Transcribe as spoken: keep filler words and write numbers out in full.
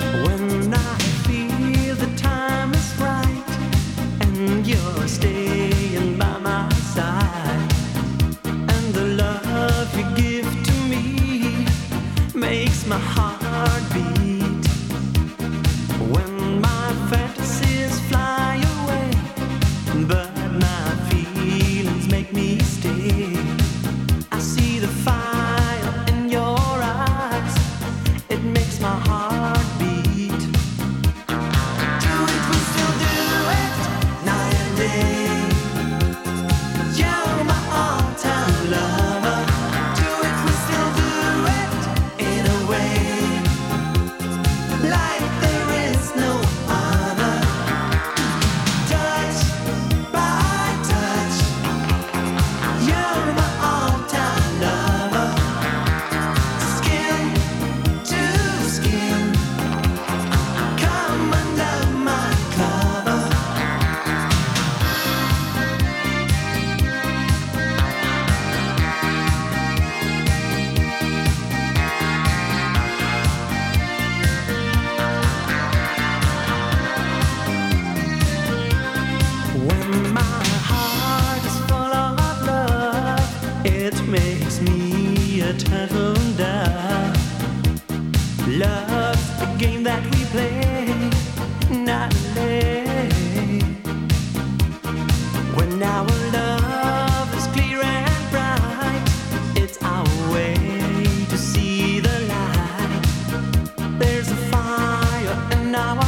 When I feel the time is right and you're staying by my side, and the love you give to me makes my heart beat. When my fantasies fly away, but my feelings make me stay, I see the fire in your eyes, it makes my heart beat. Do it, we still do it, night and day. You're my all-time lover. Do it, we still do it, in a way, like there is no other. Touch by touch, you're my all-time lover. Skin to skin, come under my cover. When my heart is full of love, it makes me a turtle dove. Love's the game that we play nightly. When our love is clear and bright, it's our way to see the light. There's a fire in our